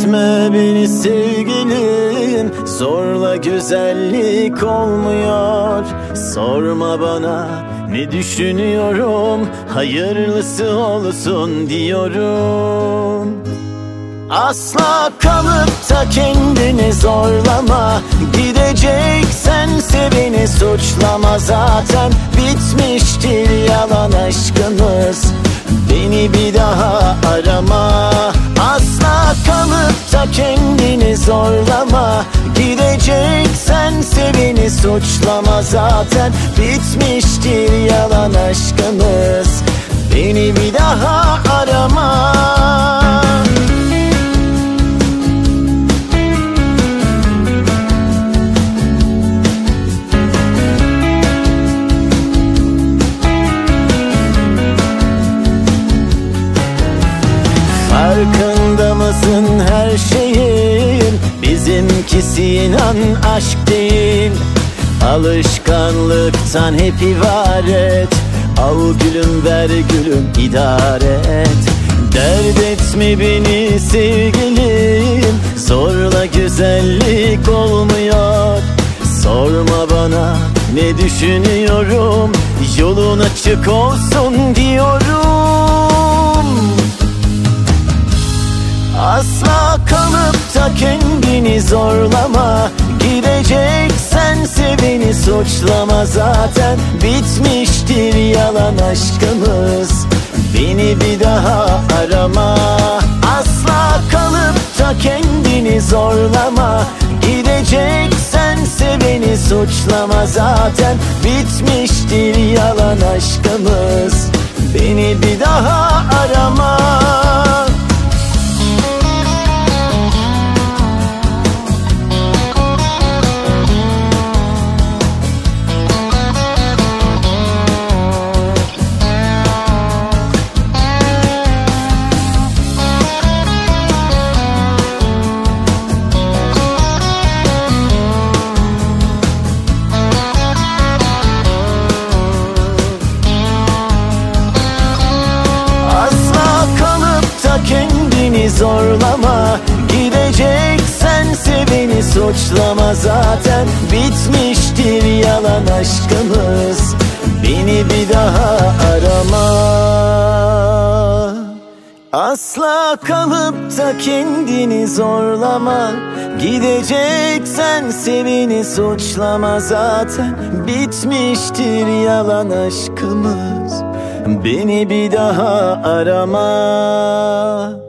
etme beni sevgilim, zorla güzellik olmuyor. Sorma bana ne düşünüyorum, hayırlısı olsun diyorum. Asla kalıp da kendini zorlama, gideceksense beni suçlama. Zaten bitmiştir yalan aşkımız, beni bir daha arama. Asla kalıp da kendini zorlama, gideceksense beni suçlama. Zaten bitmiştir yalan aşkımız, beni bir daha arama. Farkında mısın her şeyin? Bizimkisi inan aşk değil, alışkanlıktan hep ibaret. Al gülüm ver gülüm idare et. Dert etme beni sevgilim, zorla güzellik olmuyor. Sorma bana ne düşünüyorum, yolun açık olsun diyorum. Asla kalıp da kendini zorlama, gideceksense beni suçlama. Zaten bitmiştir yalan aşkımız, beni bir daha arama. Asla kalıp da kendini zorlama, gideceksense beni suçlama. Zaten bitmiştir yalan aşkımız, beni bir daha arama. Kendini zorlama, gideceksense beni suçlama. Zaten bitmiştir yalan aşkımız, beni bir daha arama. Asla kalıp da kendini zorlama, gideceksense beni suçlama. Zaten bitmiştir yalan aşkımız, beni bir daha arama.